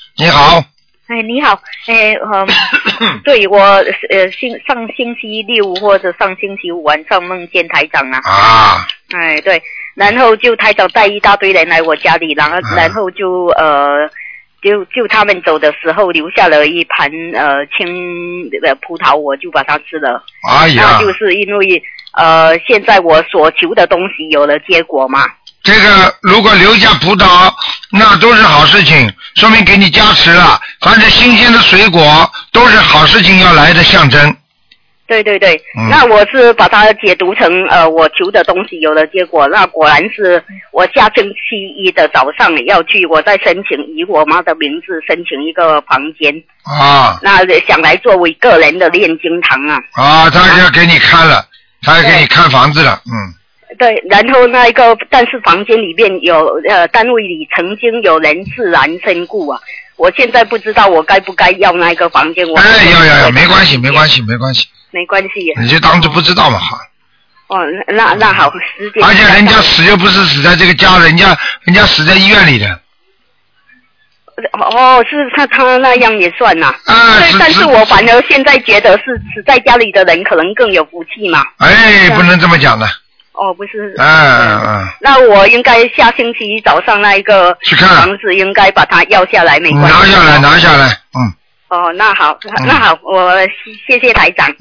你好。 哎，你好，对我上星期六或者上星期五晚上梦见台长啊。 啊。 哎，对，然后就台长带一大堆人来我家里，然后就他们走的时候留下了一盘青葡萄，我就把它吃了。 哎呀。 那就是因为现在我所求的东西有了结果嘛。 这个如果留下葡萄，那都是好事情，说明给你加持了。凡是新鲜的水果，都是好事情要来的象征。 对对对，那我是把它解读成我求的东西有了结果，那果然是我下星期一的早上要去，我再申请以我妈的名字申请一个房间啊， 那想来作为个人的炼金堂啊。 啊，他要给你看了，他要给你看房子了， 对，然后那一个，但是房间里面有单位里曾经有人自然身故啊，我现在不知道我该不该要那个房间。 要，没关系。 没关系， 你就当作不知道嘛好。 哦，那好，时间。 而且人家死又不是死在这个家，人家死在医院里的。 哦，是他那样也算呐。但是我反而现在觉得是死在家里的人可能更有福气嘛。 哎，不能这么讲的。 哦，不是。 那我应该下星期早上那一个去看房子应该把它要下来，没关系。 拿下来。 哦，那好，我谢谢台长。